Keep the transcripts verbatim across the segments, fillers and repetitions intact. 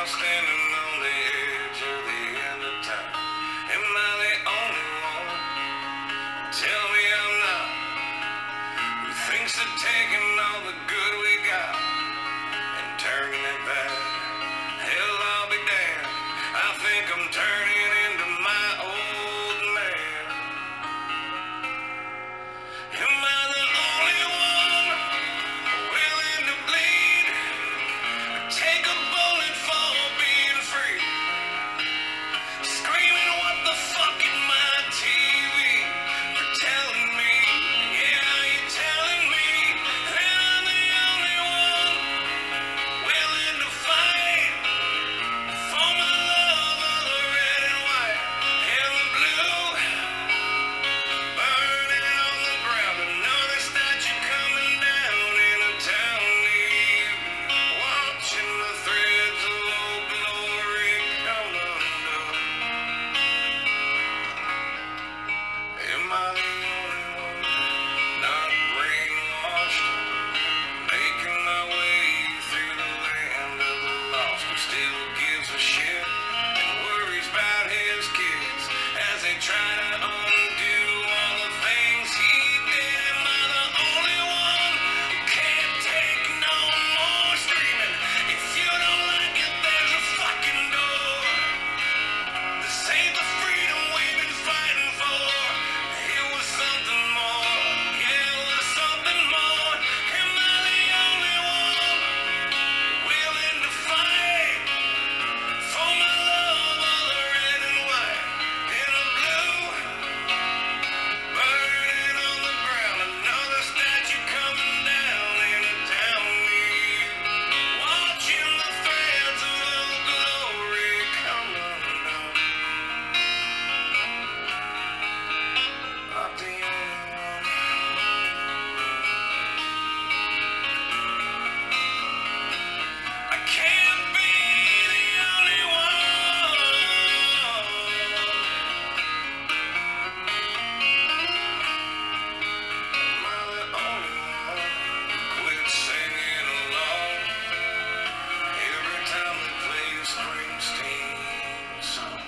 standing on the edge of the end of time. Am I the only one? Tell me I'm not. Who thinks of taking all the good we got and turning it back? Hell, I'll be damned. I think I'm turning into my old man. Am I the only one willing to bleed? Take a bullet for being free. Screaming what the fuck in my T V for telling me, yeah, you're telling me that I'm the only one willing to fight for my love of the red and white and the blue. Burning on the ground, another statue coming down in a town near you. Watching the threads of old glory come undone. Am I the only one not brainwashed? Making my way through the land of the lost, who still gives a shit and worries about his kids as they try to undo all the things he did. Am I the only one who can't take no more screaming? If you don't like it, there's a fucking door. This ain't the freedom we've been fighting for. It was something more. Yeah, it was something more. Am I the only one willing to fight for my love of the red and white and the blue? Burning on the ground, another statue coming down in a town near you. Watching the threads of old glory come undone. Not the only one. I can't be the only one. Am I the only one who quit singing along every time they play a Springsteen song?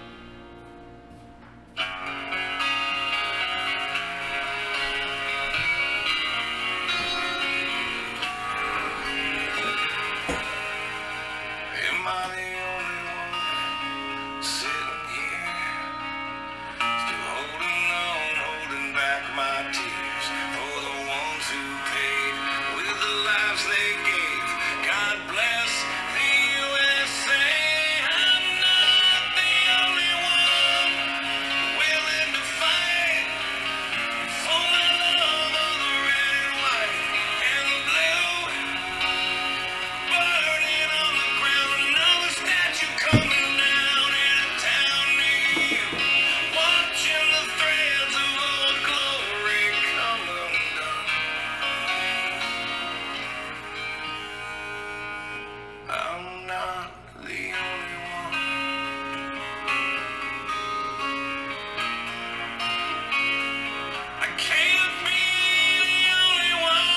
Am I the only one sitting here, still holding on, holding back my tears for the ones who paid with the lives they gave? God bless the U S A. I'm not the only one willing to fight for my love of the red and white and the blue. Burning on the ground, another statue coming down in a town near you. Watching the threads of old glory come undone. I'm not the only one. I can't be the only one.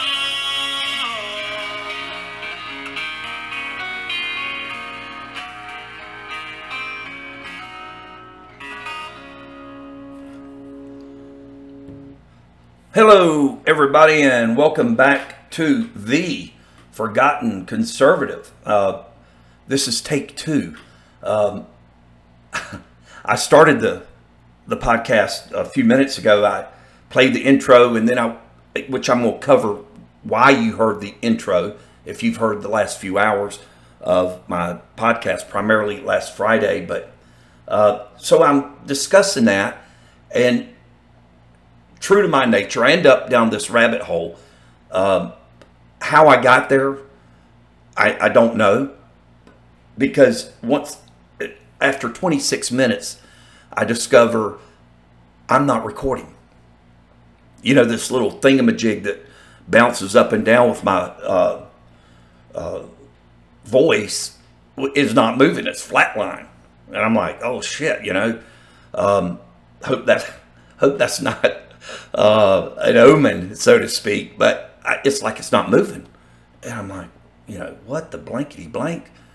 Hello, everybody, and welcome back to The Forgotten Conservative. Uh, this is take two. Um, I started the the podcast a few minutes ago. I played the intro, and then I, which I'm going to cover why you heard the intro if you've heard the last few hours of my podcast, primarily last Friday. But uh, so I'm discussing that, and true to my nature, I end up down this rabbit hole. Um, how I got there, I, I don't know. Because once, after twenty-six minutes, I discover I'm not recording. You know, this little thingamajig that bounces up and down with my uh, uh, voice is not moving. It's flatline. And I'm like, oh shit, you know. Um, hope that hope that's not uh, an omen, so to speak. But I, it's like it's not moving. And I'm like, you know, what the blankety blank?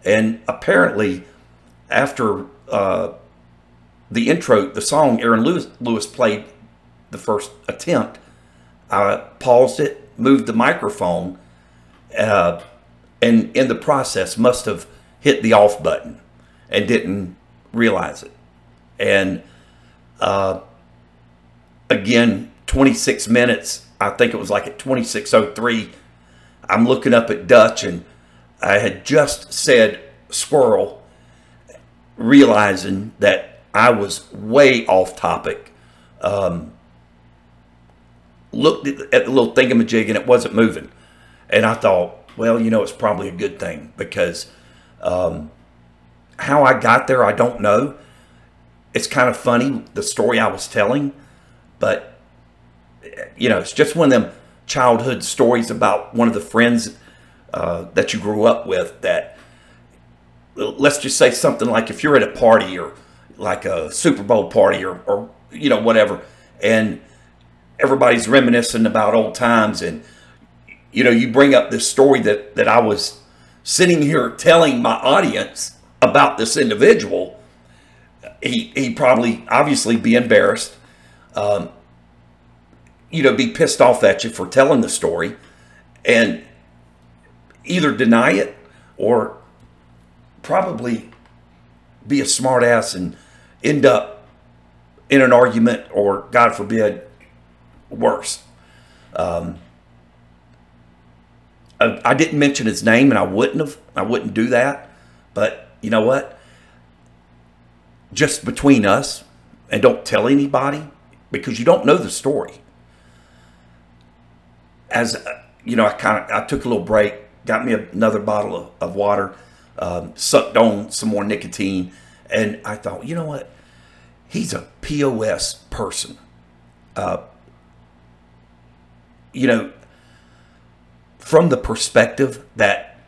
And apparently, after uh, the intro, the song Aaron Lewis, Lewis played the first attempt, I paused it, moved the microphone, uh, and in the process must have hit the off button and didn't realize it. And uh, again, twenty-six minutes, I think it was like at twenty-six oh three, I'm looking up at Dutch, and I had just said squirrel, realizing that I was way off topic. Um, looked at the little thingamajig and it wasn't moving. And I thought, well, you know, it's probably a good thing, because um, how I got there, I don't know. It's kind of funny, the story I was telling, but, you know, it's just one of them childhood stories about one of the friends uh, that you grew up with that, let's just say something like if you're at a party or like a Super Bowl party or, or you know, whatever, and everybody's reminiscing about old times, and you know, you bring up this story that that I was sitting here telling my audience about this individual. He he probably obviously be embarrassed, um, you know, be pissed off at you for telling the story, and either deny it or probably be a smart ass and end up in an argument, or God forbid, worse. Um, I, I didn't mention his name, and I wouldn't have. I wouldn't do that. But you know what? Just between us, and don't tell anybody, because you don't know the story. As you know, I kind of I took a little break, got me another bottle of, of water, um, sucked on some more nicotine, and I thought, you know what? He's a P O S person. Uh, you know, from the perspective that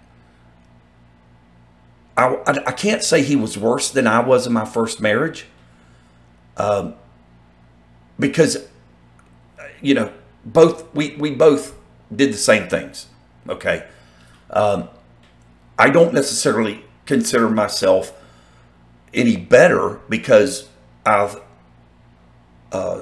I, I, I can't say he was worse than I was in my first marriage, um, because, you know, both we, we both did the same things. Okay. Um, I don't necessarily consider myself any better because I've, uh,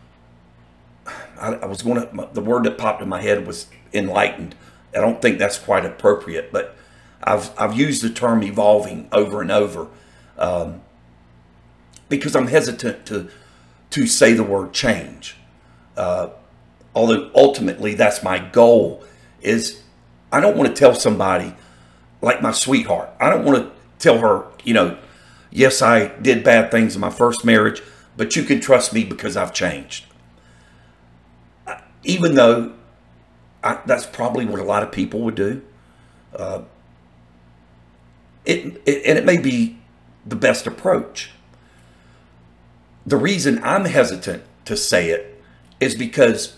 I, I was going to, the word that popped in my head was enlightened. I don't think that's quite appropriate, but I've, I've used the term evolving over and over, um, because I'm hesitant to, to say the word change. Uh, although ultimately that's my goal. Is I don't want to tell somebody like my sweetheart. I don't want to tell her, you know, yes, I did bad things in my first marriage, but you can trust me because I've changed. Even though I, that's probably what a lot of people would do. Uh, it, it and it may be the best approach. The reason I'm hesitant to say it is because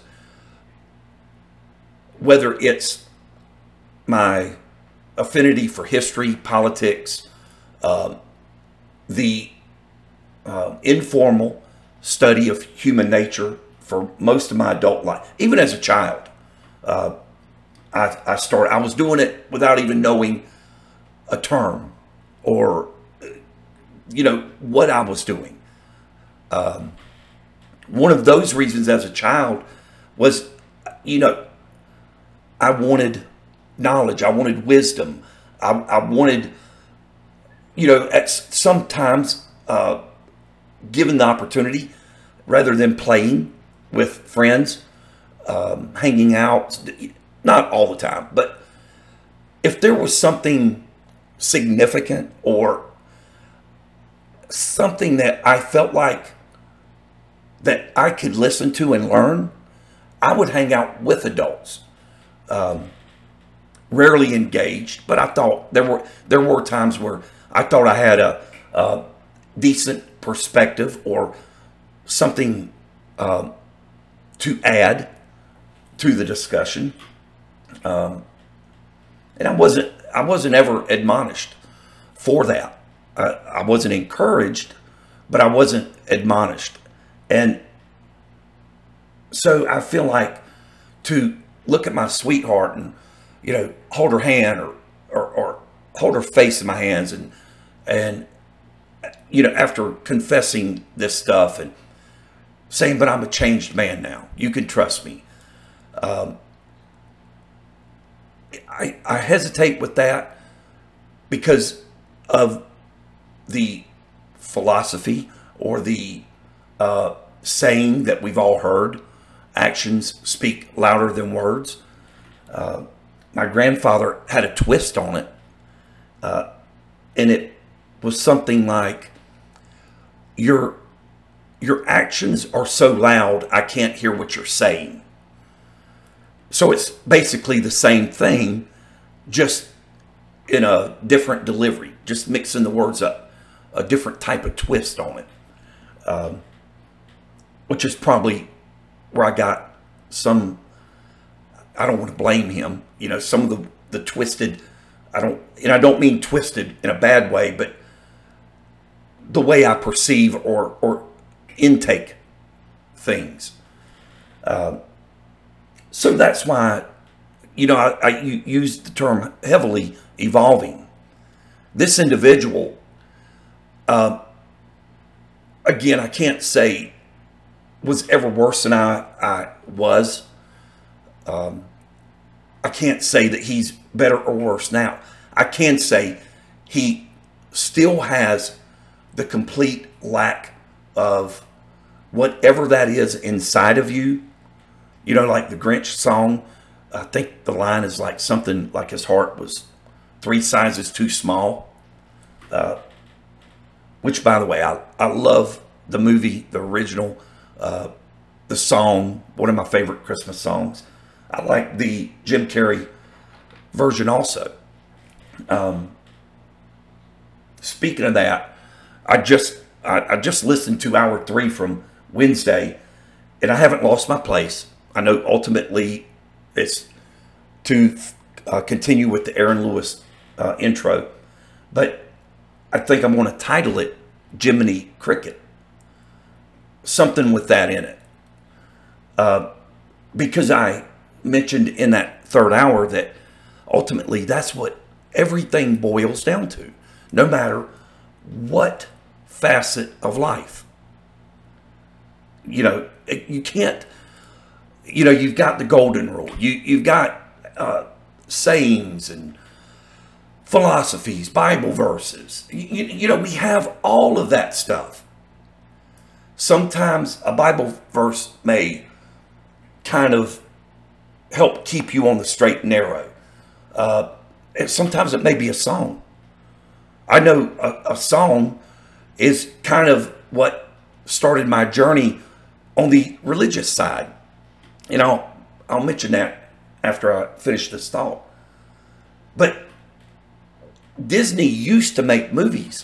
whether it's my affinity for history, politics, uh, the uh, informal study of human nature for most of my adult life, even as a child, uh, I, I started. I was doing it without even knowing a term or, you know, what I was doing. Um, one of those reasons as a child was, you know, I wanted knowledge. I wanted wisdom. I, I wanted, you know, at sometimes, uh, given the opportunity, rather than playing with friends, um, hanging out, not all the time, but if there was something significant or something that I felt like that I could listen to and learn, I would hang out with adults. Um, rarely engaged, but I thought there were there were times where I thought I had a, a decent perspective or something um, to add to the discussion, um, and I wasn't I wasn't ever admonished for that. I, I wasn't encouraged, but I wasn't admonished, and so I feel like to look at my sweetheart and, you know, hold her hand or, or, or hold her face in my hands and and you know, after confessing this stuff and saying, but I'm a changed man now. You can trust me. Um, I, I hesitate with that because of the philosophy or the uh, saying that we've all heard, actions speak louder than words. Uh, my grandfather had a twist on it, uh, and it was something like, your, your actions are so loud, I can't hear what you're saying. So it's basically the same thing, just in a different delivery, just mixing the words up, a different type of twist on it, um, which is probably where I got some, I don't want to blame him, you know, some of the, the twisted, I don't, and I don't mean twisted in a bad way, but the way I perceive or, or intake things. Um, so that's why, you know, I, I use the term heavily evolving. This individual, uh, again, I can't say was ever worse than I, I was. Um, I can't say that he's better or worse now. I can say he still has the complete lack of whatever that is inside of you. You know, like the Grinch song, I think the line is like something like his heart was three sizes too small. Uh, which, by the way, I, I love the movie, the original, uh, the song, one of my favorite Christmas songs. I like the Jim Carrey version also. Um, speaking of that, I just I, I just listened to hour three from Wednesday, and I haven't lost my place. I know ultimately it's to uh, continue with the Aaron Lewis uh, intro, but I think I'm going to title it Jiminy Cricket. Something with that in it. Uh, because I mentioned in that third hour that ultimately that's what everything boils down to, no matter what facet of life. You know, you can't, you know, you've got the golden rule. You, you've got uh, sayings and philosophies, Bible verses. You, you know, we have all of that stuff. Sometimes a Bible verse may kind of help keep you on the straight and narrow. Uh, and sometimes it may be a song. I know a, a song is kind of what started my journey on the religious side. You know, I'll mention that after I finish this thought. But Disney used to make movies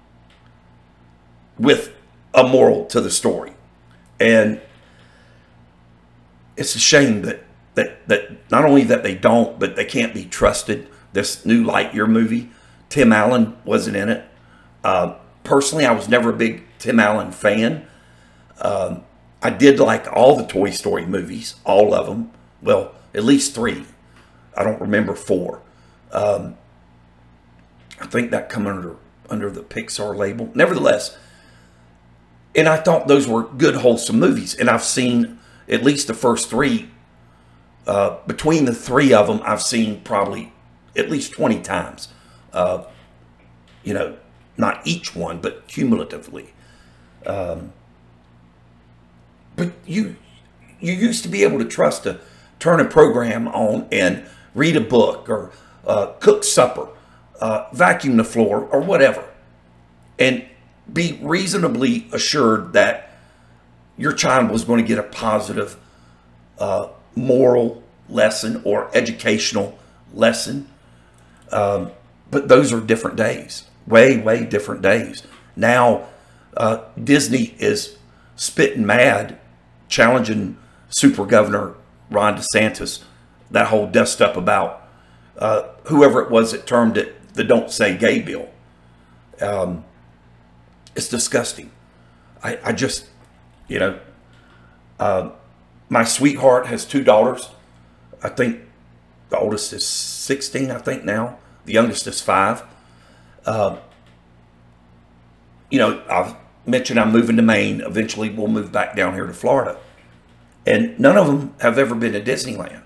with a moral to the story. And it's a shame that, that, that not only that they don't, but they can't be trusted. This new Lightyear movie, Tim Allen wasn't in it. Uh, personally, I was never a big Tim Allen fan. Um, I did like all the Toy Story movies, all of them. Well, at least three. I don't remember four. Um, I think that come under under the Pixar label. Nevertheless, and I thought those were good, wholesome movies. And I've seen at least the first three. Uh, between the three of them, I've seen probably at least twenty times. Uh, you know, not each one, but cumulatively. Um, but you you used to be able to trust to turn a program on and read a book or uh, cook supper, uh, vacuum the floor, or whatever, and be reasonably assured that your child was going to get a positive uh, moral lesson or educational lesson. Um, but those are different days, way, way different days. Now, uh, Disney is spitting mad, challenging Super Governor Ron DeSantis, that whole dust up about uh, whoever it was that termed it the Don't Say Gay bill. Um, it's disgusting. I, I just, you know, uh, my sweetheart has two daughters. I think the oldest is sixteen, I think now. The youngest is five. Uh, you know, I've mentioned I'm moving to Maine. Eventually, we'll move back down here to Florida. And none of them have ever been to Disneyland.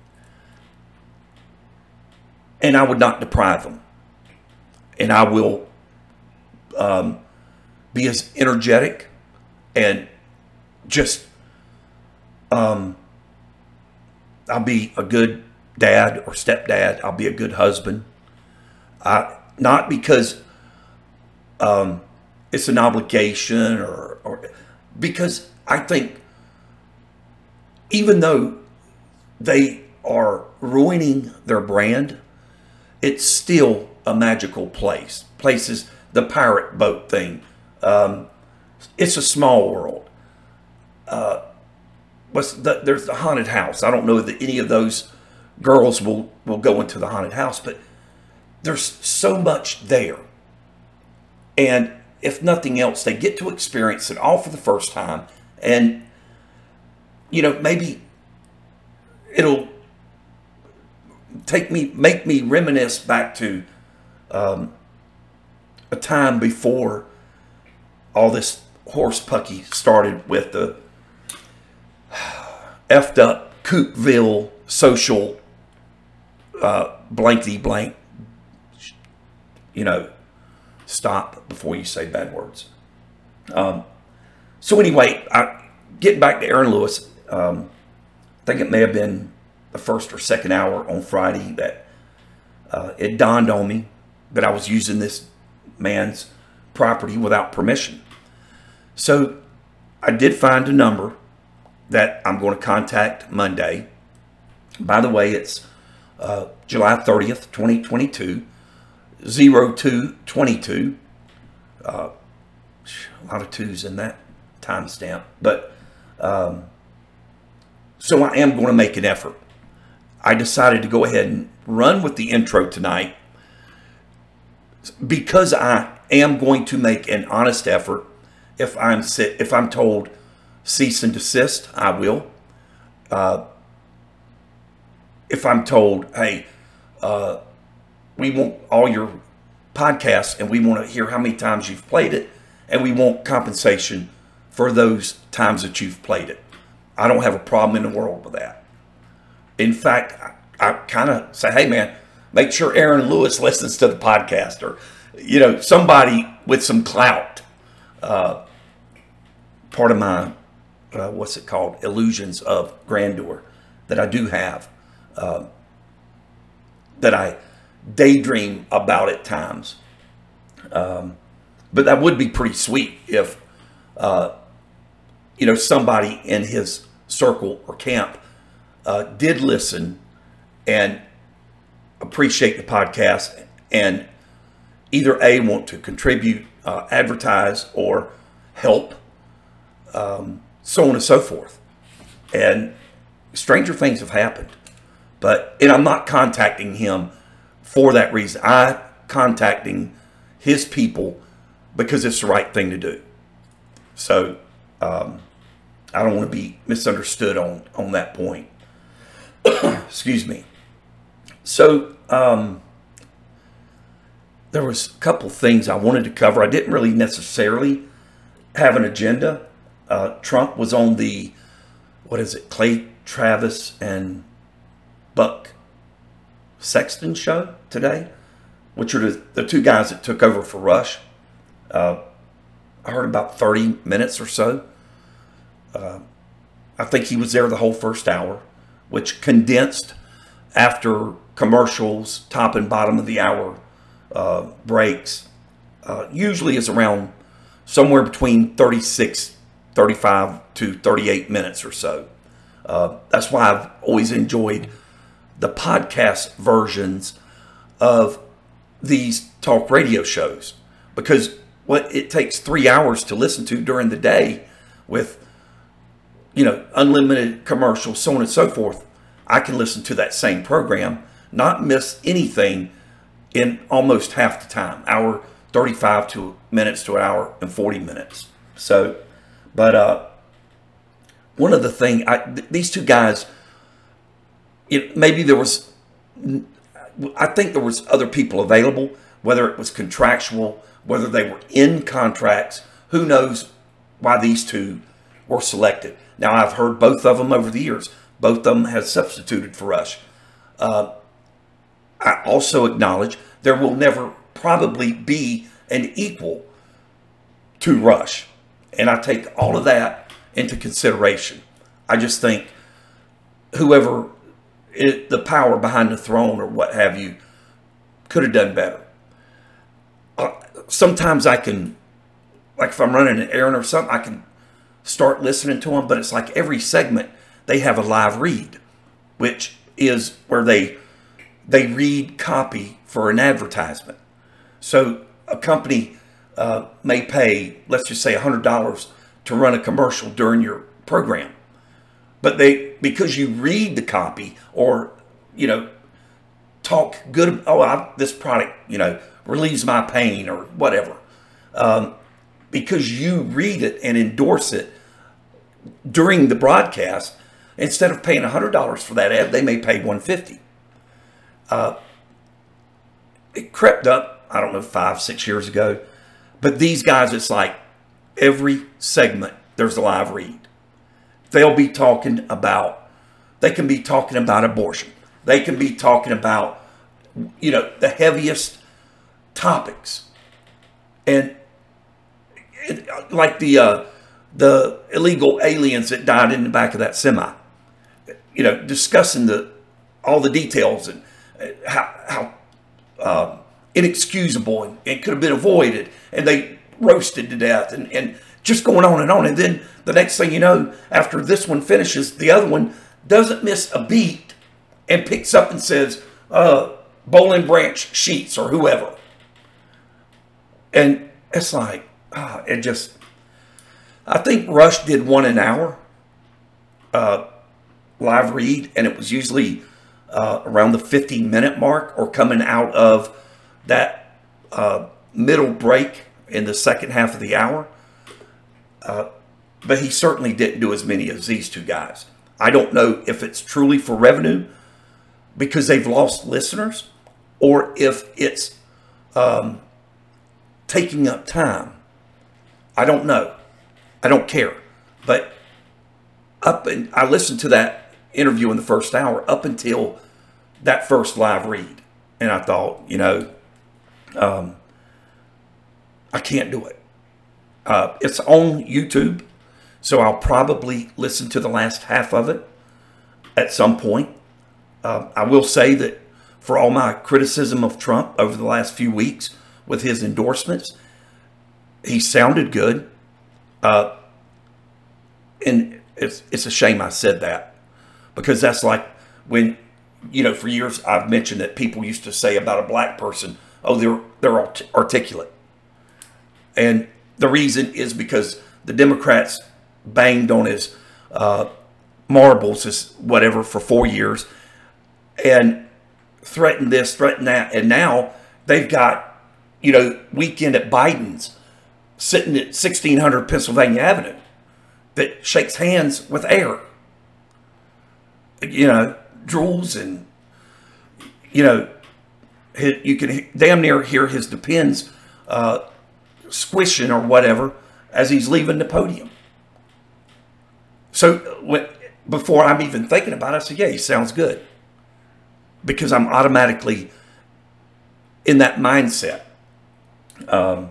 And I would not deprive them. And I will um, be as energetic and just, um, I'll be a good dad or stepdad. I'll be a good husband. I, not because um, it's an obligation or, or because I think even though they are ruining their brand, it's still a magical place. Places, the pirate boat thing. Um, it's a small world. Uh, what's the, there's the haunted house. I don't know that any of those girls will, will go into the haunted house, but there's so much there. And if nothing else, they get to experience it all for the first time. And, you know, maybe it'll take me, make me reminisce back to um, a time before all this horse pucky started with the effed up Coopville social uh, blankety blank. You know, stop before you say bad words. Um, so anyway, I, getting back to Aaron Lewis, um, I think it may have been the first or second hour on Friday that uh, it dawned on me that I was using this man's property without permission. So I did find a number that I'm going to contact Monday. By the way, it's uh, July thirtieth, twenty twenty-two, oh two twenty-two. Uh, a lot of twos in that timestamp. But um, so I am going to make an effort. I decided to go ahead and run with the intro tonight because I am going to make an honest effort. If I'm if I'm told cease and desist, I will. Uh, if I'm told, hey, uh, we want all your podcasts and we want to hear how many times you've played it, and we want compensation for those times that you've played it, I don't have a problem in the world with that. In fact, I, I kind of say, hey, man, make sure Aaron Lewis listens to the podcast, or, you know, somebody with some clout. Uh, part of my, uh, what's it called, illusions of grandeur that I do have, uh, that I daydream about at times. Um, but that would be pretty sweet if, uh, you know, somebody in his circle or camp uh, did listen and appreciate the podcast and either A, want to contribute, uh, advertise, or help, um, so on and so forth. And stranger things have happened. But, and I'm not contacting him for that reason. I'm contacting his people because it's the right thing to do. So, um, I don't want to be misunderstood on, on that point. Excuse me. So, um, there was a couple things I wanted to cover. I didn't really necessarily have an agenda. Uh, Trump was on the, what is it, Clay Travis and Buck Sexton show today, which are the, the two guys that took over for Rush. Uh, I heard about thirty minutes or so. Uh, I think he was there the whole first hour, which condensed after commercials, top and bottom of the hour uh, breaks, uh, usually is around somewhere between thirty-six, thirty-five to thirty-eight minutes or so. Uh, that's why I've always enjoyed the podcast versions of these talk radio shows, because what it takes three hours to listen to during the day with, you know, unlimited commercials, so on and so forth, I can listen to that same program, not miss anything in almost half the time, hour thirty-five to minutes to an hour and forty minutes. So, but uh, one of the thing, I, th- these two guys, it, maybe there was I think there was other people available, whether it was contractual, whether they were in contracts. Who knows why these two were selected? Now, I've heard both of them over the years. Both of them have substituted for Rush. Uh, I also acknowledge there will never probably be an equal to Rush. And I take all of that into consideration. I just think whoever it, the power behind the throne or what have you could have done better. Uh, sometimes I can, like if I'm running an errand or something, I can start listening to them, but it's like every segment they have a live read, which is where they they read copy for an advertisement. So a company uh, may pay, let's just say one hundred dollars to run a commercial during your program. But they, because you read the copy or, you know, talk good, oh, I, this product, you know, relieves my pain or whatever. Um, because you read it and endorse it during the broadcast, instead of paying one hundred dollars for that ad, they may pay one hundred fifty dollars. Uh, it crept up, I don't know, five, six years ago. But these guys, it's like every segment, there's a live read. They'll be talking about, they can be talking about abortion. They can be talking about, you know, the heaviest topics. And it, like the uh, the illegal aliens that died in the back of that semi, you know, discussing the all the details and how how uh, inexcusable and it could have been avoided, and they roasted to death, and, and just going on and on. And then the next thing you know, after this one finishes, the other one doesn't miss a beat and picks up and says, uh, Bowling Branch Sheets or whoever. And it's like, ah, it just, I think Rush did one an hour uh, live read, and it was usually uh, around the fifteen minute mark or coming out of that uh, middle break in the second half of the hour. Uh, but he certainly didn't do as many as these two guys. I don't know if it's truly for revenue because they've lost listeners, or if it's um, taking up time. I don't know. I don't care. But up and I listened to that interview in the first hour up until that first live read, and I thought, you know, um, I can't do it. Uh, it's on YouTube, so I'll probably listen to the last half of it at some point. Uh, I will say that for all my criticism of Trump over the last few weeks with his endorsements, he sounded good. Uh, and it's, it's a shame I said that, because that's like when, you know, for years I've mentioned that people used to say about a black person, oh, they're, they're art- articulate. And the reason is because the Democrats banged on his uh, marbles, his whatever, for four years and threatened this, threatened that. And now they've got, you know, Weekend at Biden's sitting at sixteen hundred Pennsylvania Avenue that shakes hands with air. You know, drools and, you know, you can damn near hear his Depends uh, squishing or whatever as he's leaving the podium. So when, before I'm even thinking about it, I said, yeah, he sounds good. Because I'm automatically in that mindset. Um,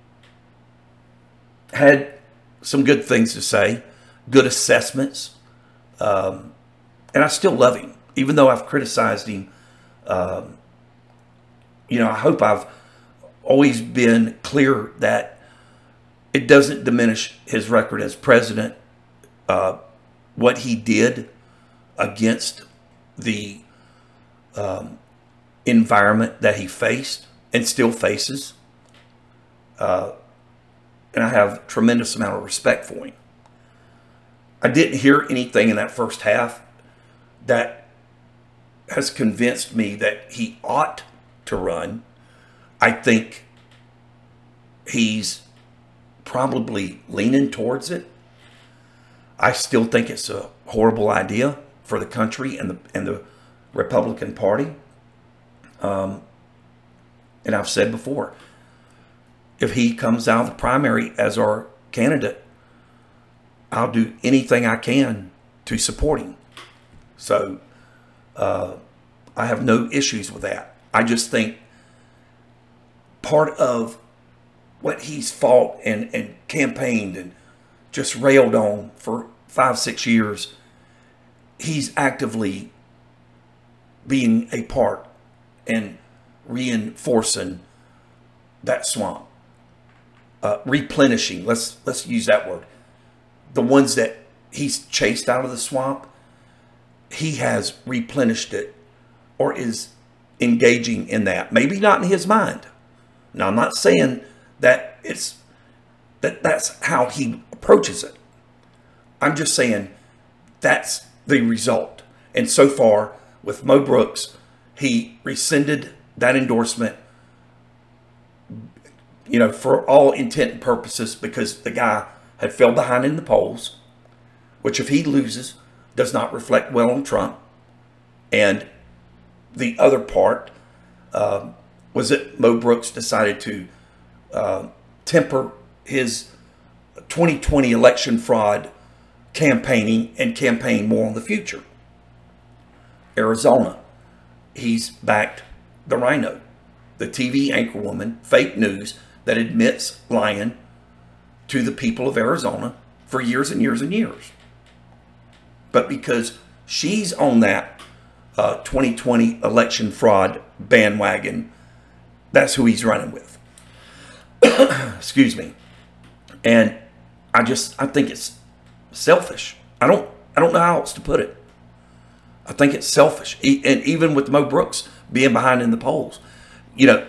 had some good things to say, good assessments. Um, and I still love him, even though I've criticized him. Um, you know, I hope I've always been clear that it doesn't diminish his record as president, uh, what he did against the um, environment that he faced and still faces. Uh, and I have a tremendous amount of respect for him. I didn't hear anything in that first half that has convinced me that he ought to run. I think he's probably leaning towards it. I still think it's a horrible idea for the country and the and the Republican Party. And I've said before, if he comes out of the primary as our candidate, I'll do anything I can to support him. So uh, I have no issues with that. I just think part of what he's fought and, and campaigned and just railed on for five, six years, he's actively being a part and reinforcing that swamp, uh, replenishing. Let's let's use that word. The ones that he's chased out of the swamp, he has replenished it, or is engaging in that. Maybe not in his mind. Now, I'm not saying that it's that that's how he approaches it. I'm just saying that's the result. And so far, with Mo Brooks, he rescinded that endorsement, you know, for all intent and purposes, because the guy had fell behind in the polls, which if he loses, does not reflect well on Trump. And the other part uh, was that Mo Brooks decided to uh, temper his twenty twenty election fraud campaigning and campaign more on the future. Arizona, he's backed the Rhino, the T V anchor woman, fake news that admits lying to the people of Arizona for years and years and years. But because she's on that uh, twenty twenty election fraud bandwagon, that's who he's running with. Excuse me. And I just, I think it's selfish. I don't, I don't know how else to put it. I think it's selfish. E- and even with Mo Brooks being behind in the polls, you know,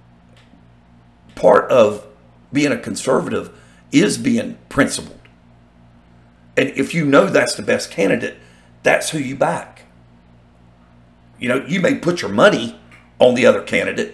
part of being a conservative is being principled. And if you know that's the best candidate, that's who you back. You know, you may put your money on the other candidate,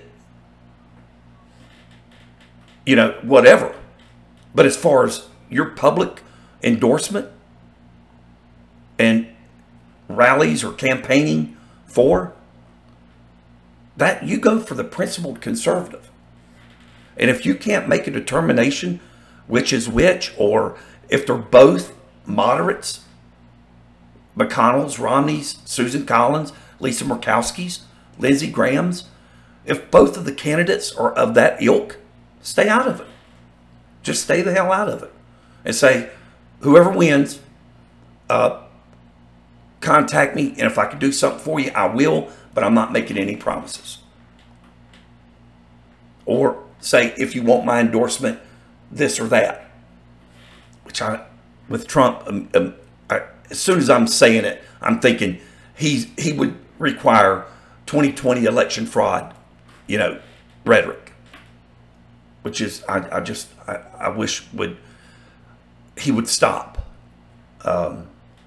you know, whatever. But as far as your public endorsement and rallies or campaigning for, that you go for the principled conservative. And if you can't make a determination which is which, or if they're both moderates, McConnell's, Romney's, Susan Collins, Lisa Murkowski's, Lindsey Graham's, if both of the candidates are of that ilk, stay out of it. Just stay the hell out of it. And say, whoever wins, uh, contact me, and if I can do something for you, I will, but I'm not making any promises. Or say, if you want my endorsement, this or that. Which I, with Trump, um, um, I, as soon as I'm saying it, I'm thinking he's, he would require twenty twenty election fraud, you know, rhetoric. Which is, I, I just, I, I wish would, he would stop. Um,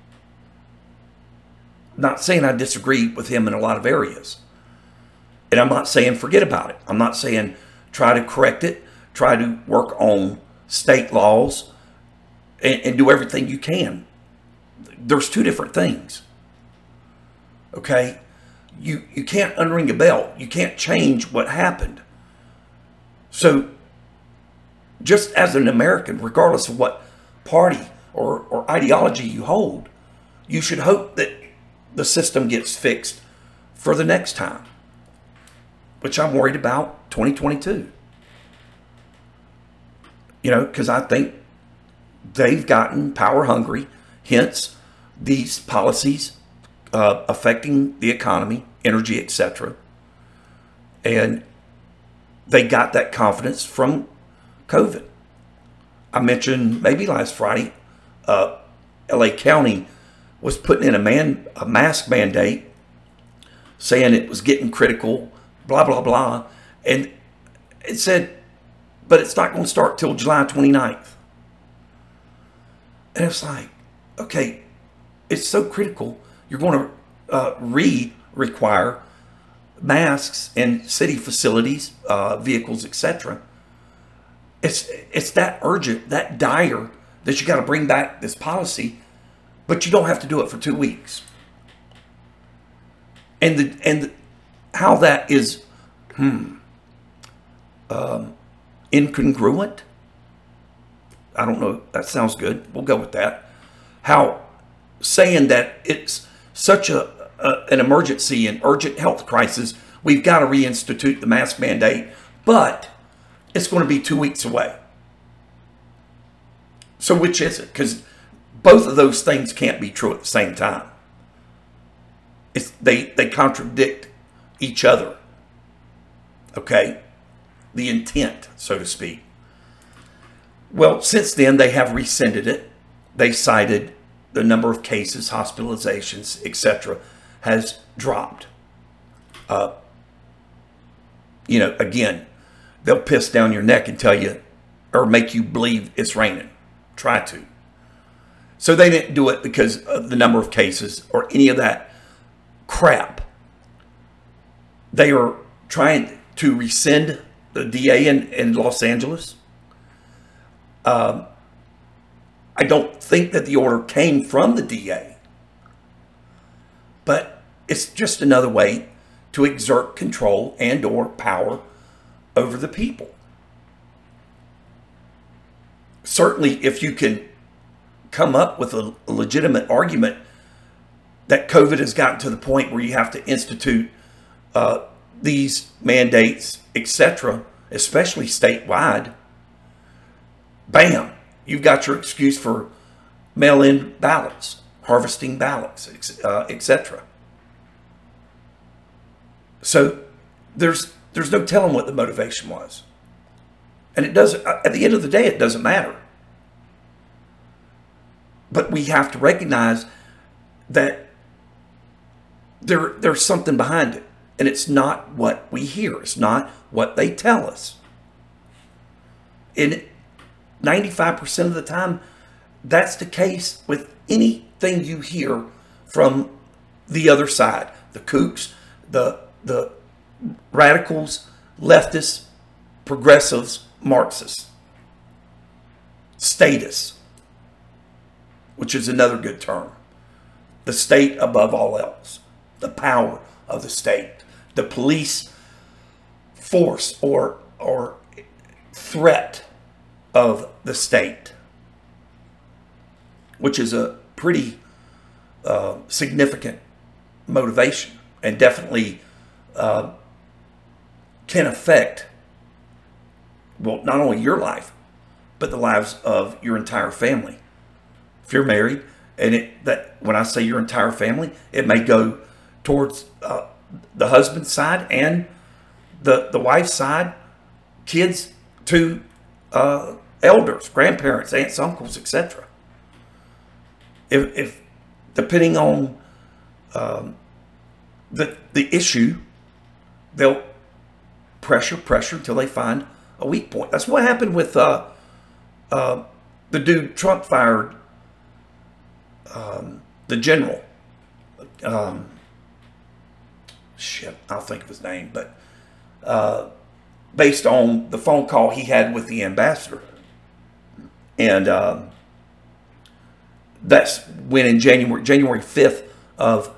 not saying I disagree with him in a lot of areas. And I'm not saying forget about it. I'm not saying try to correct it, try to work on state laws, and, and do everything you can. There's two different things. Okay? You, you can't unring a bell. You can't change what happened. So, just as an American, regardless of what party or, or ideology you hold, you should hope that the system gets fixed for the next time, which I'm worried about twenty twenty-two. You know, because I think they've gotten power hungry, hence these policies uh, affecting the economy, energy, et cetera. And they got that confidence from COVID. I mentioned maybe last Friday, uh, L A County was putting in a man a mask mandate, saying it was getting critical, blah, blah, blah. And it said, but it's not going to start till July twenty-ninth. And it's like, okay, it's so critical. You're going to uh, re-require masks in city facilities, uh, vehicles, et cetera. It's it's that urgent, that dire, that you got to bring back this policy, but you don't have to do it for two weeks. And the and the, how that is hmm, um, incongruent. I don't know. That sounds good. We'll go with that. How saying that it's such a, a an emergency and urgent health crisis, we've got to reinstitute the mask mandate, but it's going to be two weeks away. So which is it? Because both of those things can't be true at the same time. It's, they, they contradict each other. Okay? The intent, so to speak. Well, since then, they have rescinded it. They cited the number of cases, hospitalizations, et cetera has dropped. Uh, you know, again, they'll piss down your neck and tell you, or make you believe it's raining. Try to. So they didn't do it because of the number of cases or any of that crap. They are trying to rescind the D A in, in Los Angeles. Um, I don't think that the order came from the D A. But it's just another way to exert control and or power over the people. Certainly, if you can come up with a legitimate argument that COVID has gotten to the point where you have to institute uh, these mandates, et cetera, especially statewide, bam, you've got your excuse for mail-in ballots, harvesting ballots, uh, et cetera. So there's there's no telling what the motivation was. And it doesn't, at the end of the day, it doesn't matter. But we have to recognize that there, there's something behind it. And it's not what we hear. It's not what they tell us. And ninety-five percent of the time, that's the case with anything you hear from the other side. The kooks, the, the radicals, leftists, progressives, Marxists, statists, which is another good term. The state above all else. The power of the state. The police force or, or threat of the state. Which is a pretty uh, significant motivation. And definitely uh, can affect, well, not only your life, but the lives of your entire family. If you're married, and it, that when I say your entire family, it may go towards uh, the husband's side and the, the wife's side, kids to uh, elders, grandparents, aunts, uncles, et cetera. If, if depending on um, the the issue, they'll pressure, pressure until they find a weak point. That's what happened with uh, uh, the dude Trump fired, um, the general. Um, shit, I'll think of his name, but uh, based on the phone call he had with the ambassador. And um, that's when in January, January fifth of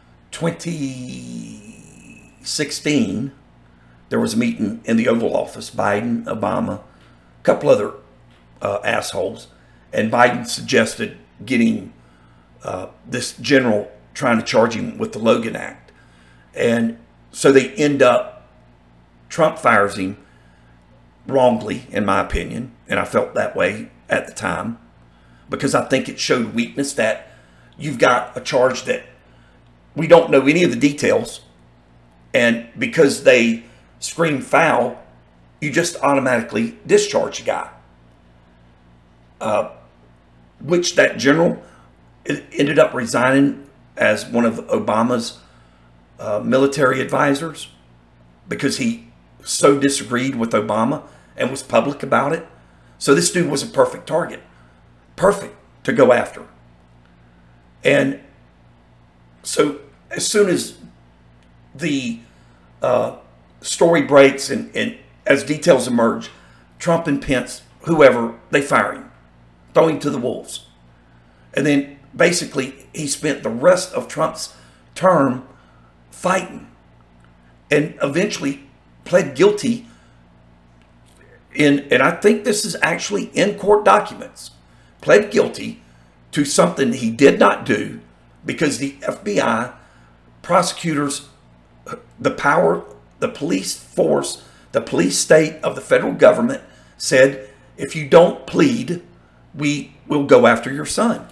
twenty sixteen, there was a meeting in the Oval Office, Biden, Obama, a couple other uh, assholes, and Biden suggested getting uh, this general, trying to charge him with the Logan Act. And so they end up, Trump fires him wrongly, in my opinion, and I felt that way at the time, because I think it showed weakness that you've got a charge that we don't know any of the details, and because they scream foul, you just automatically discharge the guy. Uh, which that general ended up resigning as one of Obama's uh, military advisors because he so disagreed with Obama and was public about it. So this dude was a perfect target. Perfect to go after. And so as soon as the uh, story breaks and, and as details emerge, Trump and Pence, whoever, they fire him, throw him to the wolves. And then basically he spent the rest of Trump's term fighting and eventually pled guilty in, and I think this is actually in court documents, pled guilty to something he did not do because the F B I, prosecutors, the power, the police force, the police state of the federal government said, if you don't plead, we will go after your son.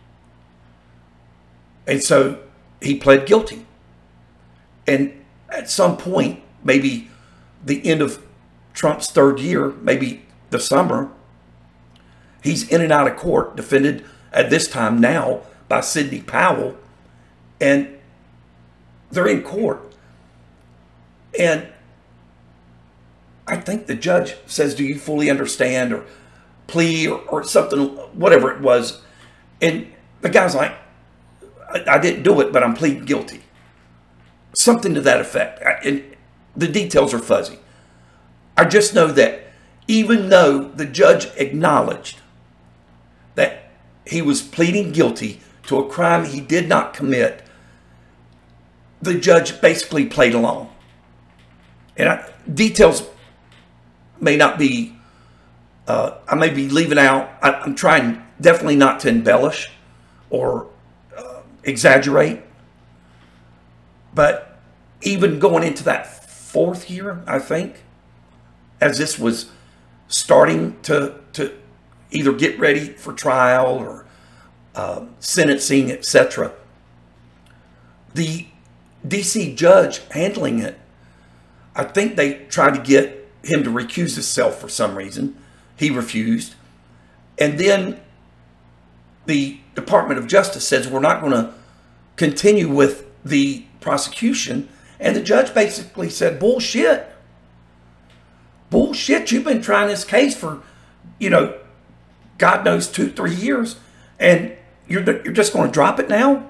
And so he pled guilty. And at some point, maybe the end of Trump's third year, maybe the summer, he's in and out of court, defended at this time now by Sidney Powell. And they're in court. And I think the judge says, do you fully understand, or plea, or, or something, whatever it was. And the guy's like, I, I didn't do it, but I'm pleading guilty. Something to that effect. I, and the details are fuzzy. I just know that even though the judge acknowledged that he was pleading guilty to a crime he did not commit, the judge basically played along. And I, details may not be, uh, I may be leaving out, I, I'm trying definitely not to embellish or uh, exaggerate. But even going into that fourth year, I think, as this was starting to, to either get ready for trial or uh, sentencing, et cetera, the D C judge handling it, I think they tried to get him to recuse himself for some reason. He refused. And then the Department of Justice says, we're not going to continue with the prosecution. And the judge basically said, bullshit. Bullshit. You've been trying this case for, you know, God knows, two, three years. And you're, you're just going to drop it now?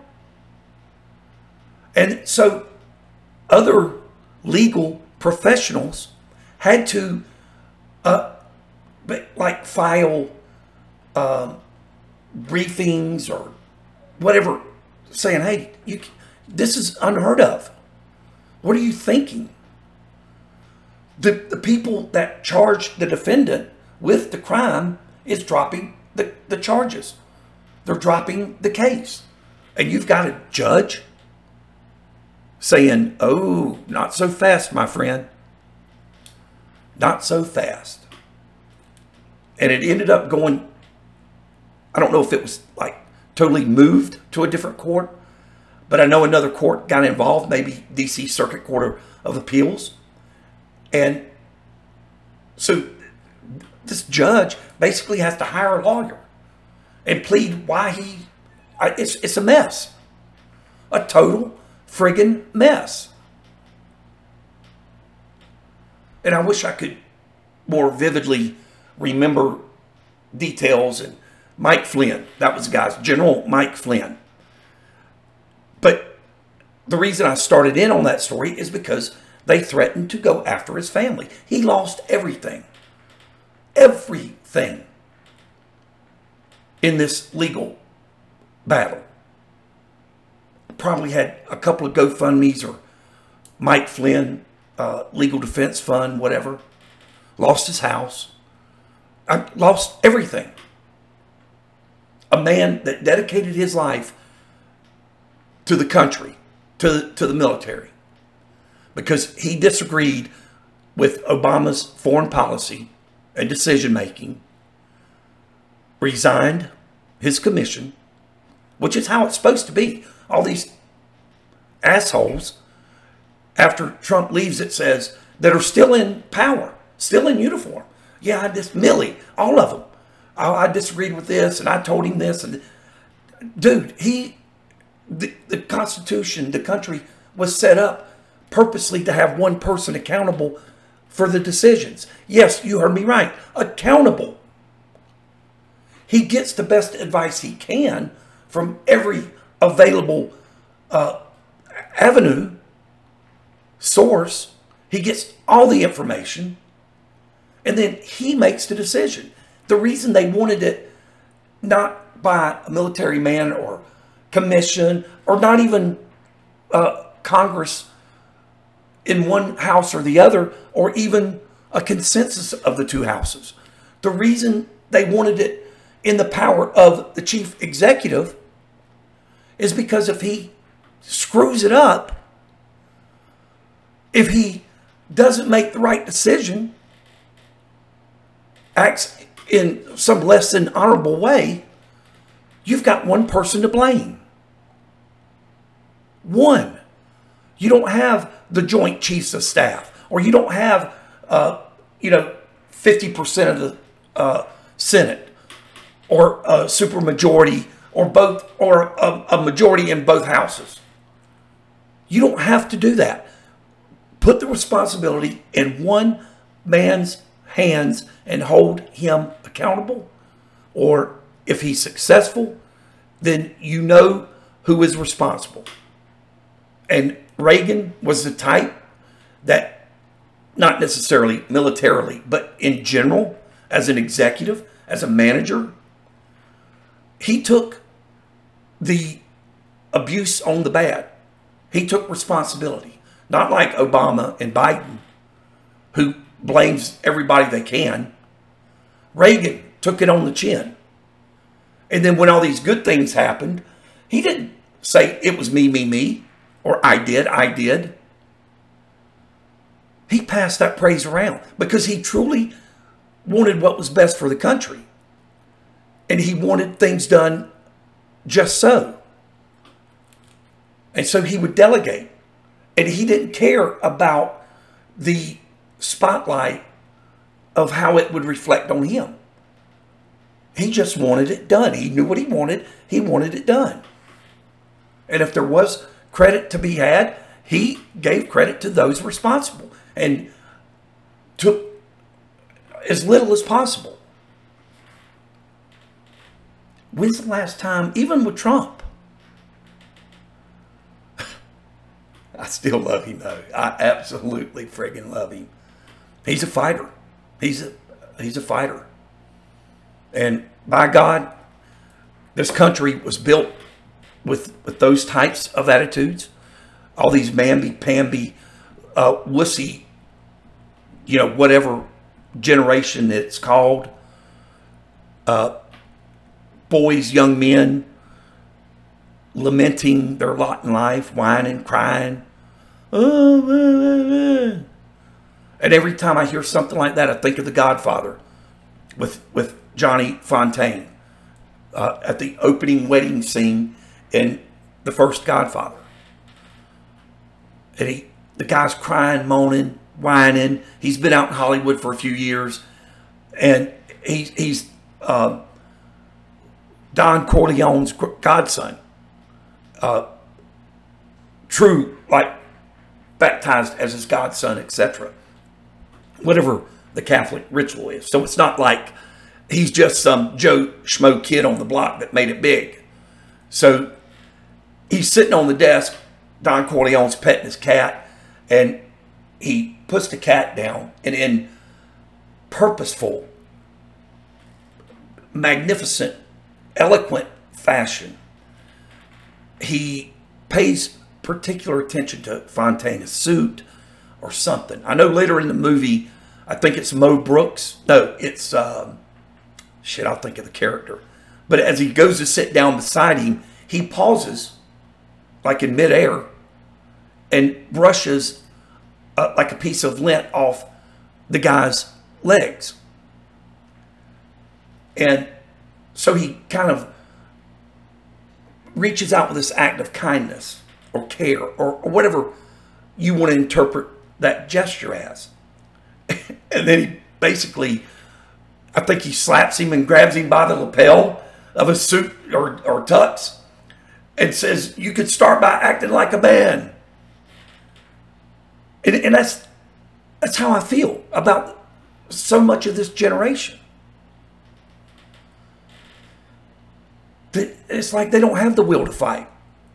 And so other legal professionals had to, uh, like, file uh, briefings or whatever, saying, hey, you, this is unheard of. What are you thinking? The, the people that charged the defendant with the crime is dropping the, the charges. They're dropping the case. And you've got a judge saying, oh, not so fast, my friend. Not so fast. And it ended up going, I don't know if it was like totally moved to a different court, but I know another court got involved, maybe D C Circuit Court of Appeals. And so this judge basically has to hire a lawyer and plead why he, it's, it's a mess. A total friggin' mess. And I wish I could more vividly remember details. And Mike Flynn, that was the guy's, General Mike Flynn. But the reason I started in on that story is because they threatened to go after his family. He lost everything. Everything in this legal battle. Probably had a couple of GoFundMe's or Mike Flynn uh, Legal Defense Fund, whatever. Lost his house. I lost everything. A man that dedicated his life to the country, to, to the military, because he disagreed with Obama's foreign policy and decision-making, resigned his commission, which is how it's supposed to be. All these assholes, after Trump leaves, it says, that are still in power, still in uniform. Yeah, I just, Milley, all of them. I, I disagreed with this, and I told him this. And dude, he, the, the Constitution, the country was set up purposely to have one person accountable for the decisions. Yes, you heard me right. Accountable. He gets the best advice he can from every available uh, avenue, source. He gets all the information, and then he makes the decision. The reason they wanted it not by a military man or commission or not even uh, Congress in one house or the other, or even a consensus of the two houses. The reason they wanted it in the power of the chief executive is because if he screws it up, if he doesn't make the right decision, acts in some less than honorable way, you've got one person to blame. One. You don't have the Joint Chiefs of Staff, or you don't have, uh, you know, fifty percent of the uh, Senate, or a supermajority, or both, or a, a majority in both houses. You don't have to do that. Put the responsibility in one man's hands and hold him accountable. Or if he's successful, then you know who is responsible. And Reagan was the type that, not necessarily militarily, but in general, as an executive, as a manager, he took the abuse on the bad. He took responsibility. Not like Obama and Biden, who blames everybody they can. Reagan took it on the chin. And then when all these good things happened, he didn't say it was me, me, me, or I did, I did. He passed that praise around because he truly wanted what was best for the country. And he wanted things done just so. And so he would delegate. And he didn't care about the spotlight of how it would reflect on him. He just wanted it done. He knew what he wanted. He wanted it done. And if there was credit to be had, he gave credit to those responsible and took as little as possible. When's the last time, even with Trump? I still love him though. I absolutely friggin' love him. He's a fighter. He's a he's a fighter. And by God, this country was built with, with those types of attitudes. All these mamby-pamby, uh, wussy, you know, whatever generation it's called. Uh, boys, young men, lamenting their lot in life, whining, crying. Oh, uh, uh, uh. And every time I hear something like that, I think of The Godfather with with Johnny Fontaine uh, at the opening wedding scene in the first Godfather. And he, the guy's crying, moaning, whining. He's been out in Hollywood for a few years, and he, he's uh, Don Corleone's godson. Uh, true, like baptized as his godson, et cetera. Whatever the Catholic ritual is. So it's not like he's just some Joe Schmo kid on the block that made it big. So he's sitting on the desk. Don Corleone's petting his cat, and he puts the cat down, and in purposeful, magnificent, eloquent fashion, he pays particular attention to Fontaine's suit or something. I know later in the movie, I think it's Mo Brooks. No, it's, um, shit, I'll think of the character. But as he goes to sit down beside him, he pauses, like in midair, and brushes uh, like a piece of lint off the guy's legs. And so he kind of reaches out with this act of kindness or care or, or whatever you want to interpret that gesture as. And then he basically, I think he slaps him and grabs him by the lapel of his suit or, or tux and says, "You could start by acting like a man." And, and that's that's how I feel about so much of this generation. It's like they don't have the will to fight.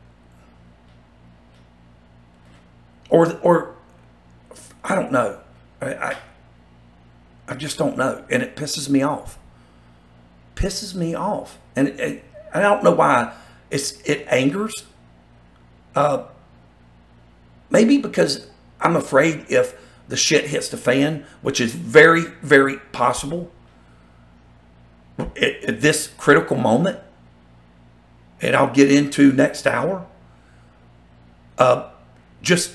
Or, or I don't know. I, I, I just don't know. And it pisses me off. Pisses me off. And it, it, I don't know why it's, it angers. Uh, maybe because I'm afraid if the shit hits the fan, which is very, very possible at, at this critical moment, and I'll get into next hour, uh, just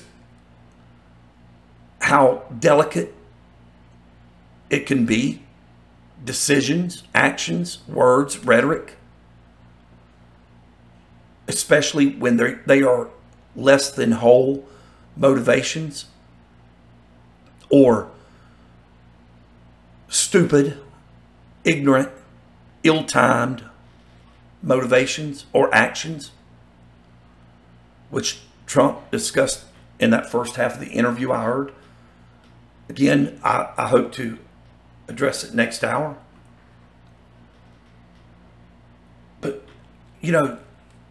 how delicate it can be. Decisions, actions, words, rhetoric, especially when they they are less than whole motivations or stupid, ignorant, ill-timed motivations or actions, which Trump discussed in that first half of the interview I heard. Again, I, I hope to address it next hour. But, you know,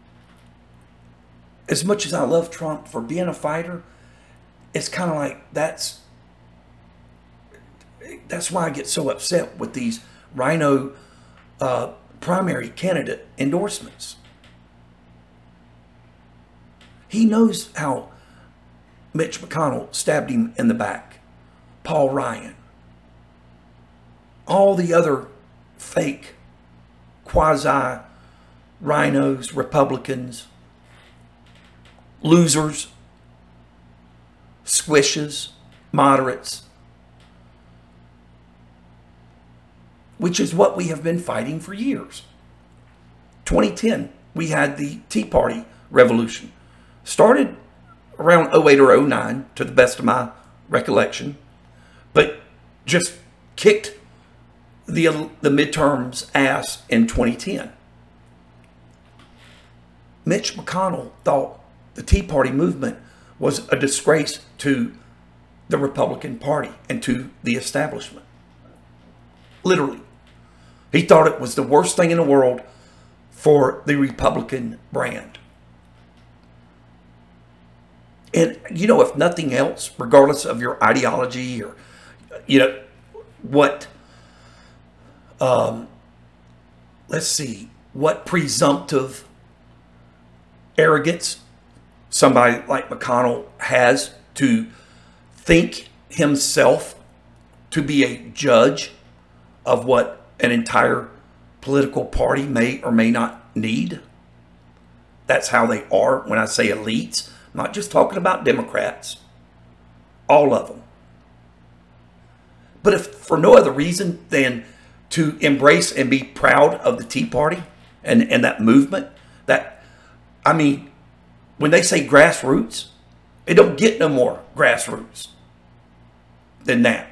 as much as I love Trump for being a fighter, it's kind of like that's that's why I get so upset with these rhino uh, primary candidate endorsements. He knows how Mitch McConnell stabbed him in the back, Paul Ryan, all the other fake quasi rhinos, Republicans, losers, squishes, moderates, which is what we have been fighting for years. twenty ten, we had the Tea Party revolution. Started around oh eight or oh nine, to the best of my recollection, but just kicked the, the midterms ass in twenty ten. Mitch McConnell thought the Tea Party movement was a disgrace to the Republican Party and to the establishment. Literally. He thought it was the worst thing in the world for the Republican brand. And, you know, if nothing else, regardless of your ideology or, you know, what, um, let's see, what presumptive arrogance somebody like McConnell has to think himself to be a judge of what an entire political party may or may not need. That's how they are. When I say elites, I'm not just talking about Democrats, all of them. But if for no other reason than to embrace and be proud of the Tea Party and, and that movement, that, I mean, when they say grassroots, it don't get no more grassroots than that.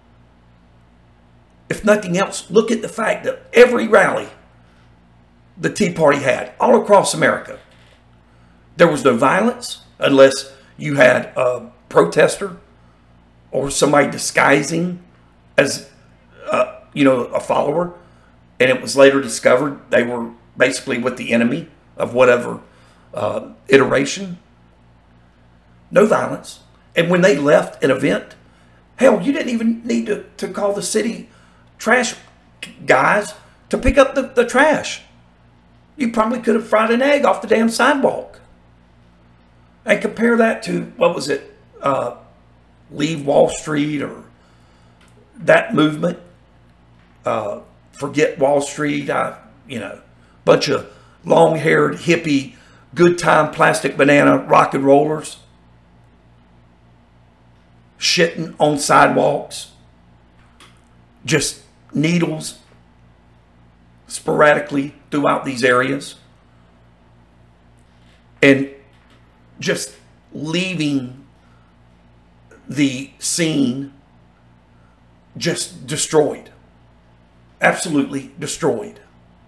If nothing else, look at the fact that every rally the Tea Party had all across America, there was no violence unless you had a protester or somebody disguising as, uh, you know, a follower. And it was later discovered they were basically with the enemy of whatever uh, iteration. No violence. And when they left an event, hell, you didn't even need to, to call the city trash guys to pick up the, the trash. You probably could have fried an egg off the damn sidewalk. And compare that to, what was it, uh, Leave Wall Street or that movement, uh, Forget Wall Street, I, you know, bunch of long-haired, hippie, good-time plastic banana rock and rollers shitting on sidewalks, just needles sporadically throughout these areas, and just leaving the scene just destroyed, absolutely destroyed.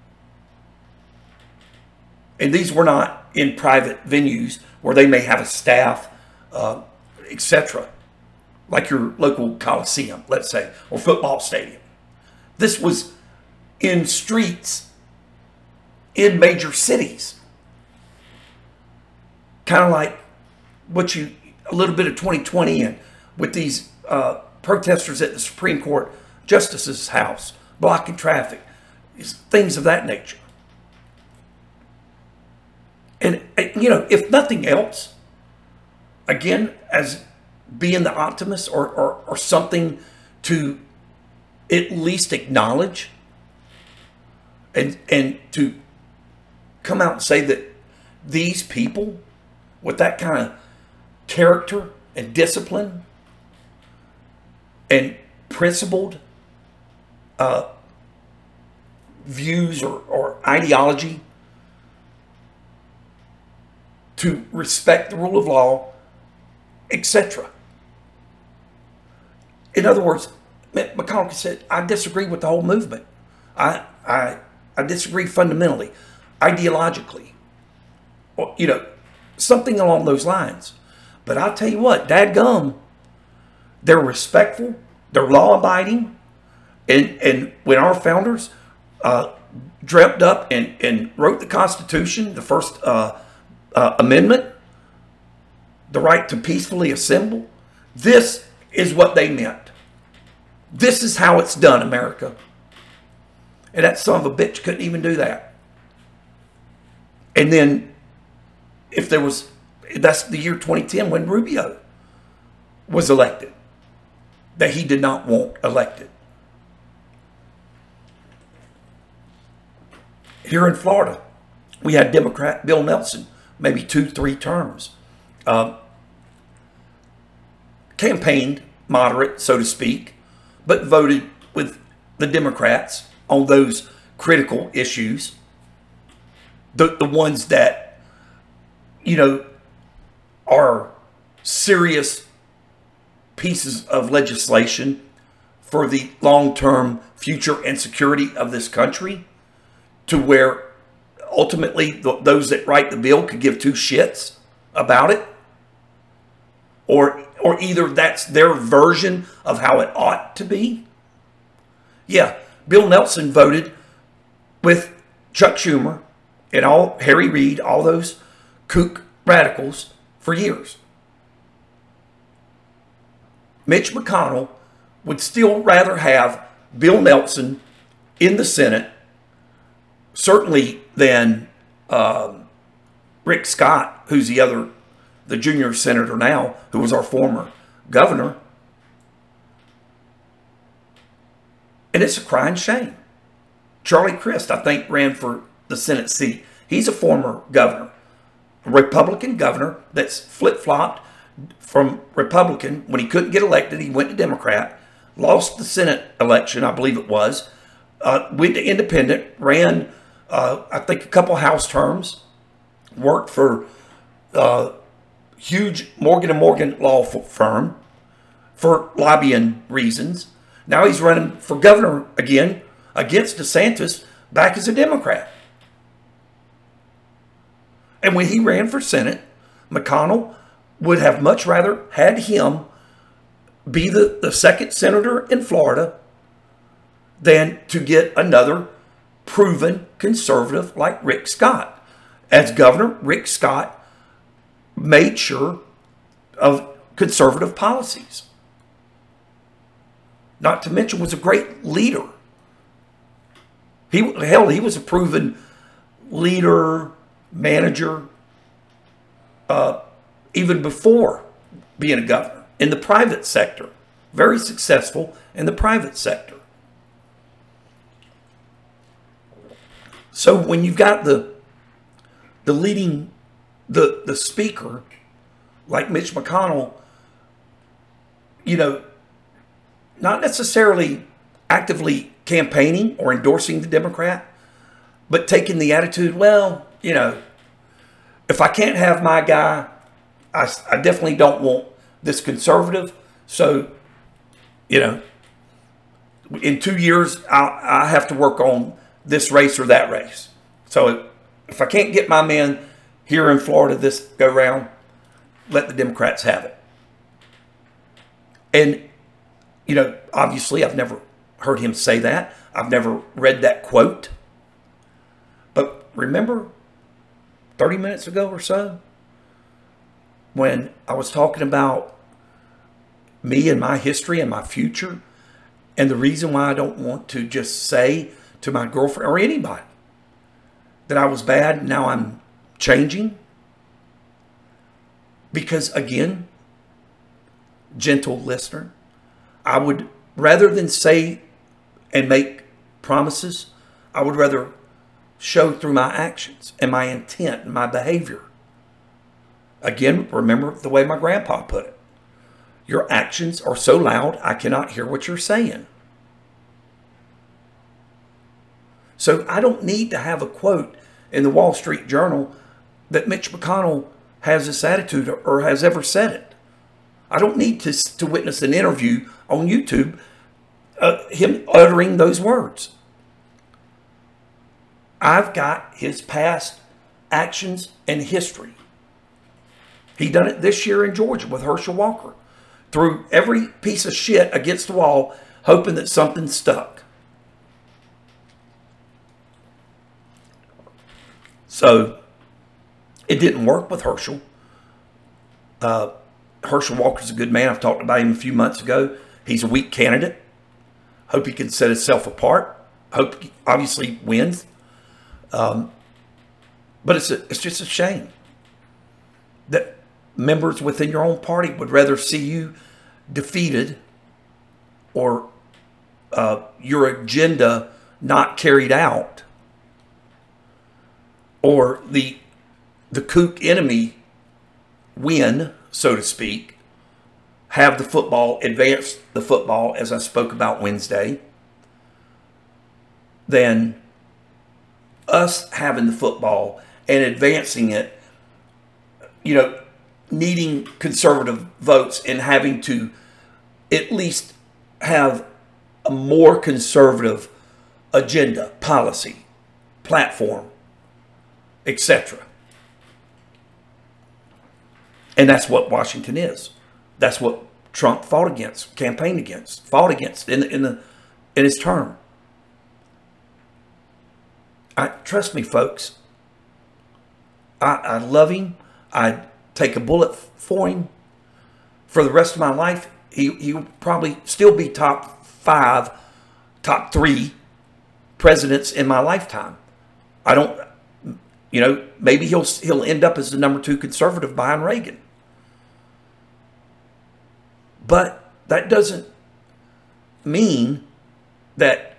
And these were not in private venues where they may have a staff, uh, et cetera, like your local coliseum, let's say, or football stadium. This was in streets in major cities. Kind of like what you, a little bit of twenty twenty and with these uh, protesters at the Supreme Court Justice's house, blocking traffic, things of that nature. And, you know, if nothing else, again, as being the optimist or, or, or something to at least acknowledge and, and to come out and say that these people with that kind of character and discipline and principled uh, views or, or ideology to respect the rule of law, et cetera. In other words, McConnell said, I disagree with the whole movement. I, I, I disagree fundamentally, ideologically, or, you know, something along those lines. But I'll tell you what, dadgum, they're respectful, they're law-abiding, and, and when our founders uh, dreamt up and, and wrote the Constitution, the first uh, uh, amendment, the right to peacefully assemble, this is what they meant. This is how it's done, America. And that son of a bitch couldn't even do that. And then, if there was, that's the year twenty ten when Rubio was elected, that he did not want elected. Here in Florida, we had Democrat Bill Nelson, maybe two, three terms. Uh, campaigned moderate, so to speak, but voted with the Democrats on those critical issues. The, the ones that, you know, are serious pieces of legislation for the long-term future and security of this country, to where ultimately th- those that write the bill could give two shits about it, or or either that's their version of how it ought to be. Yeah, Bill Nelson voted with Chuck Schumer and all Harry Reid, all those kook radicals for years. Mitch McConnell would still rather have Bill Nelson in the Senate, certainly than um, Rick Scott, who's the other, the junior senator now, who was our former governor. And it's a crying shame. Charlie Crist, I think, ran for the Senate seat. He's a former governor, a Republican governor that's flip-flopped from Republican. When he couldn't get elected, he went to Democrat, lost the Senate election, I believe it was, uh, went to independent, ran, uh, I think, a couple House terms, worked for uh, huge Morgan and Morgan law firm for lobbying reasons. Now he's running for governor again against DeSantis, back as a Democrat. And when he ran for Senate, McConnell would have much rather had him be the, the second senator in Florida than to get another proven conservative like Rick Scott. As governor, Rick Scott made sure of conservative policies. Not to mention was a great leader. He, hell, he was a proven leader, manager, uh, even before being a governor in the private sector. Very successful in the private sector. So when you've got the the leading, the, the speaker, like Mitch McConnell, you know, not necessarily actively campaigning or endorsing the Democrat, but taking the attitude, well, you know, if I can't have my guy, I, I definitely don't want this conservative. So, you know, in two years, I, I have to work on this race or that race. So if I can't get my man here in Florida this go round, let the Democrats have it. And, you know, obviously I've never heard him say that. I've never read that quote. But remember thirty minutes ago or so, when I was talking about me and my history and my future, and the reason why I don't want to just say to my girlfriend or anybody that I was bad and now I'm changing? Because again, gentle listener. I would, rather than say and make promises, I would rather show through my actions and my intent and my behavior. Again, remember the way my grandpa put it. Your actions are so loud, I cannot hear what you're saying. So I don't need to have a quote in the Wall Street Journal that Mitch McConnell has this attitude or has ever said it. I don't need to, to witness an interview on YouTube, uh, him uttering those words. I've got his past actions and history. He done it this year in Georgia with Herschel Walker. Threw every piece of shit against the wall, hoping that something stuck. So, it didn't work with Herschel. Uh, Herschel Walker's a good man. I've talked about him a few months ago. He's a weak candidate. Hope he can set himself apart. Hope he obviously wins. Um, but it's a, it's just a shame that members within your own party would rather see you defeated or uh, your agenda not carried out, or the the kook enemy win, so to speak, have the football, advance the football, as I spoke about Wednesday, than us having the football and advancing it, you know, needing conservative votes and having to at least have a more conservative agenda, policy, platform, et cetera. And that's what Washington is. That's what Trump fought against, campaigned against, fought against in the, in the in his term. I, trust me, folks. I, I love him. I'd take a bullet for him. For the rest of my life, he he will probably still be top five, top three presidents in my lifetime. I don't, you know, maybe he'll he'll end up as the number two conservative behind Reagan. But that doesn't mean that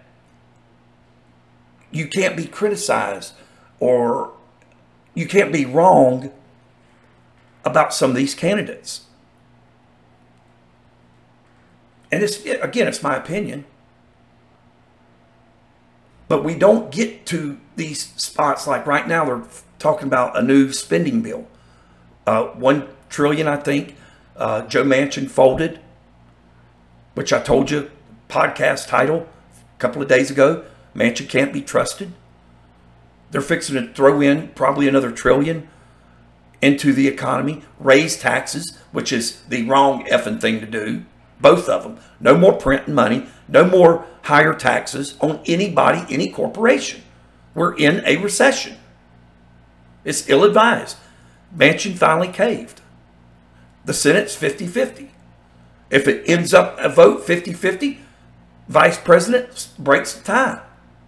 you can't be criticized or you can't be wrong about some of these candidates. And it's, again, it's my opinion. But we don't get to these spots like right now. They're talking about a new spending bill. Uh, one trillion, I think. Uh, Joe Manchin folded, which I told you, podcast title a couple of days ago. Manchin can't be trusted. They're fixing to throw in probably another trillion into the economy, raise taxes, which is the wrong effing thing to do. Both of them. No more printing money. No more higher taxes on anybody, any corporation. We're in a recession. It's ill-advised. Manchin finally caved. The Senate's fifty-fifty. If it ends up a vote fifty-fifty, Vice President breaks the tie.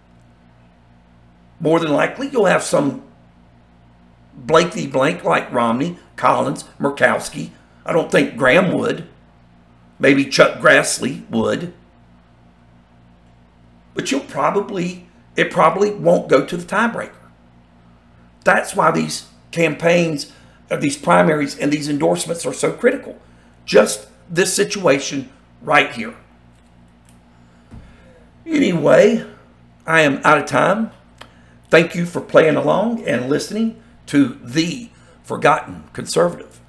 More than likely, you'll have some blankety blank like Romney, Collins, Murkowski. I don't think Graham would. Maybe Chuck Grassley would. But you'll probably, it probably won't go to the tiebreaker. That's why these campaigns, uh, these primaries, and these endorsements are so critical. Just this situation right here. Anyway, I am out of time. Thank you for playing along and listening to The Forgotten Conservative.